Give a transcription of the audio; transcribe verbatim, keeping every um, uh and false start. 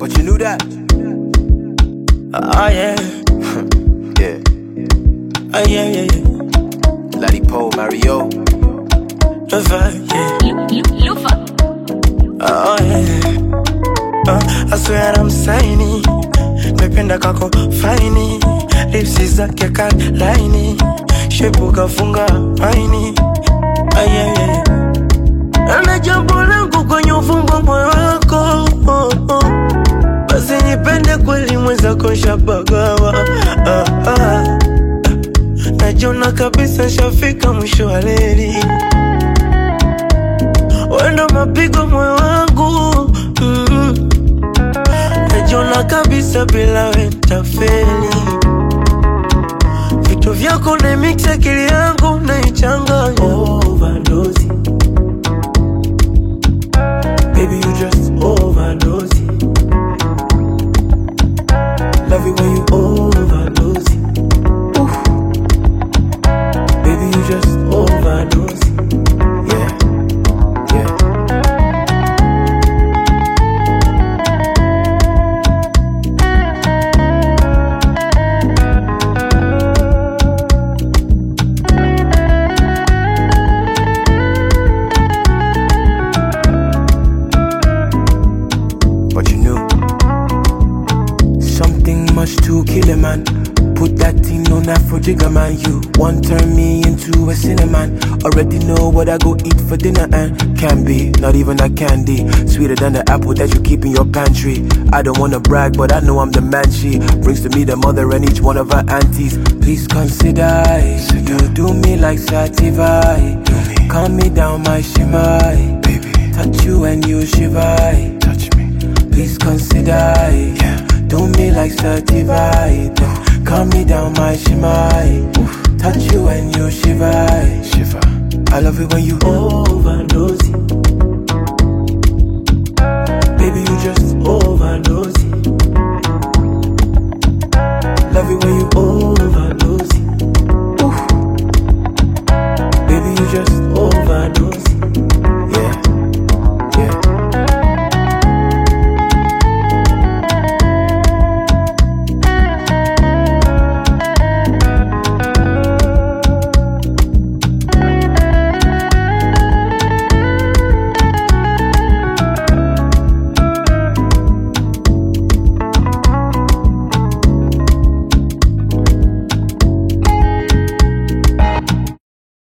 But you knew that? Oh yeah. Yeah. Oh yeah, yeah, yeah. Laddie Poe, Mario. Lufa, yeah. Lufa. Oh yeah. Uh, I swear I'm signing. Mependa kako faini. Lipsi zake kat laini. Shepu kafunga maini. Oh yeah, yeah. Ana jambo langu kwenye ufungo moyo wako. Oh, oh. Basi nipende kweli mwenzako shabagawa. Ah, ah. Najona kabisa shafika mwisho wa leli. Wendo mapigo moyo wangu. mm-hmm. Najona kabisa bila we nitafeli. Vitu vyako na mix akili yangu na ichanganya. Overdose. Baby you just overdose. Love it when you overdose. Oof. Baby you just overdose. Yeah. Yeah. But you knew Something must to kill a man. Put that thing on Afro Jigger man. You want turn me into a cinnamon. Already know what I go eat for dinner and can be, not even a candy. Sweeter than the apple that you keep in your pantry. I don't wanna brag, but I know I'm the man she brings to me the mother and each one of her aunties. Please consider it. You do me like sativa. Calm me down my shimmer. baby. Touch you and you shiver. Touch me. Please consider it. Yeah. Do me like sativa. Calm me down my shimmer. Touch you and you shiver. Shiver. I love it when you overdose. Baby you just